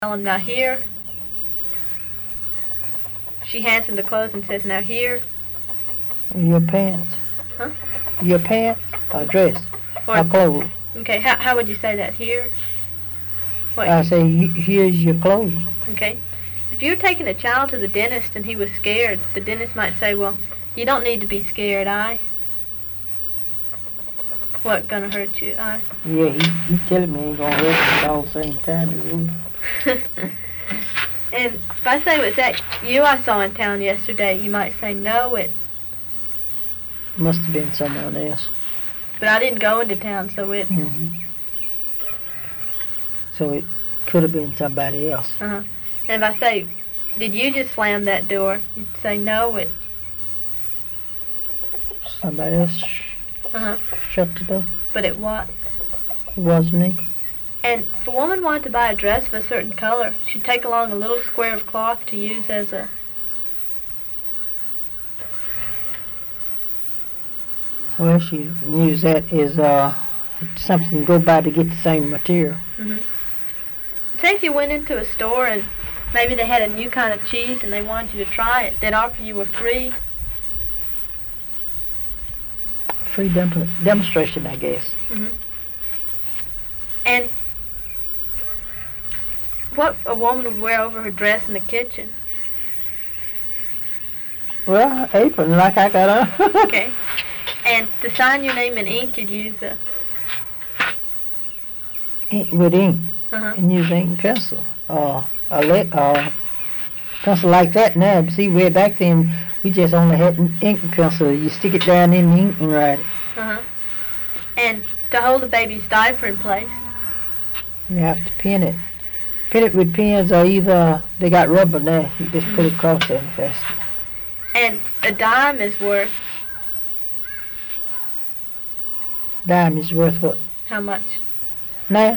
Tell him, now here. She hands him the clothes and says, now here. Your pants. Huh? Your pants or dress Or, or clothes. okay, how would you say that? Here? What? I say, here's your clothes. Okay. If you were taking a child to the dentist and he was scared, the dentist might say, well, you don't need to be scared, What gonna hurt you, Yeah, he telling me he ain't gonna hurt me all the same time. And if I say, was that you I saw in town yesterday, you might say, no, it. Must have been someone else. But I didn't go into town, so it. Mm-hmm. So it could have been somebody else. Uh-huh. And if I say, did you just slam that door? You'd say, no, it. Somebody else Uh-huh. shut the door. But it what? It wasn't me. And if a woman wanted to buy a dress of a certain color, she'd take along a little square of cloth to use as a... Well, she used that as something to go by to get the same material. Mm-hmm. Say if you went into a store and maybe they had a new kind of cheese and they wanted you to try it, they'd offer you a free demonstration, I guess. Mm-hmm. And what a woman would wear over her dress in the kitchen. Well, apron like I got on. Okay. And to sign your name in ink, you'd use a... With ink. Uh-huh. And use ink and pencil. Pencil like that now. See, way back then, we just only had ink and pencil. You stick it down in the ink and write it. Uh-huh. And to hold the baby's diaper in place. You have to pin it. Pin it with pins, or either they got rubber there. You just put it across there and fasten. And a dime is worth Dime is worth what? how much? Now?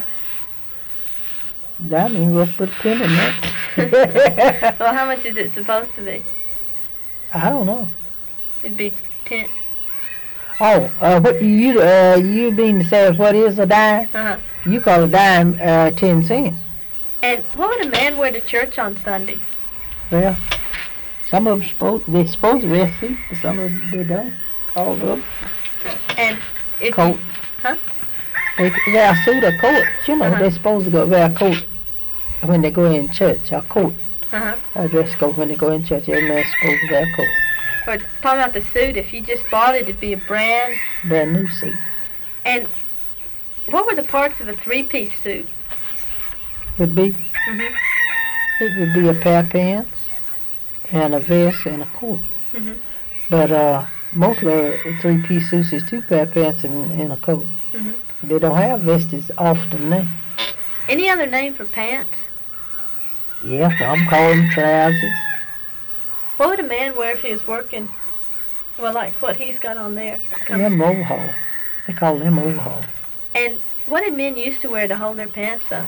Dime ain't worth put a pin in that. Well, how much is it supposed to be? I don't know. It'd be 10. Oh, what you mean to say what is a dime? Uh-huh. You call a dime 10 cents. And what would a man wear to church on Sunday? Well, some of them they're supposed to wear suits, but some of them they don't. All of them. And if Coat. Huh? They wear a suit or coat. You know, Uh-huh. they're supposed to wear a coat when they go in church, a coat. Uh-huh. A dress coat when they go in church. Every man's supposed to wear a coat. But talking about the suit, if you just bought it, it'd be a brand new suit. And what were the parts of a three-piece suit? Would be, Mm-hmm. it would be a pair of pants and a vest and a coat. Mm-hmm. But mostly three-piece suits is two pair of pants and a coat. Mm-hmm. They don't have vests as often now. Any other name for pants? Yeah, I'm calling them trousers. What would a man wear if he was working, well, like what he's got on there? Them overhaul. They call them overhaul. And what did men used to wear to hold their pants up?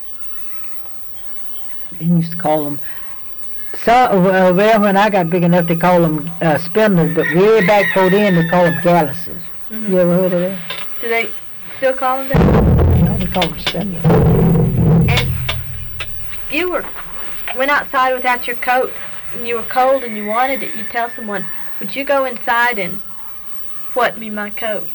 They used to call them. Well, when I got big enough, they call them spindles, but way back before then, they call them galluses. Mm-hmm. You ever heard of that? Do they still call them that? Yeah, they call them spindles. And if you went outside without your coat, and you were cold and you wanted it, you'd tell someone, would you go inside and what me my coat?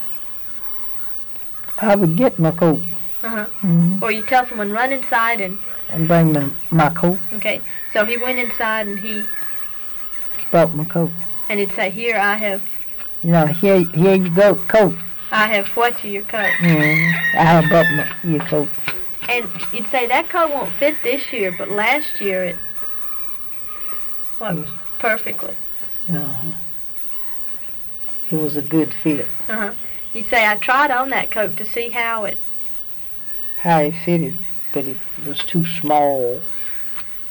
I would get my coat. Uh-huh. Mm-hmm. Or you tell someone, run inside and bring my coat. okay. So he went inside and he Brought my coat. and he'd say, here I have Here you go, coat. I have what your coat. Mm-hmm. I have brought your coat. And you'd say that coat won't fit this year, but last year it perfectly. Uh-huh. It was a good fit. Uh-huh. You'd say, I tried on that coat to see how it How it fitted, but it was too small.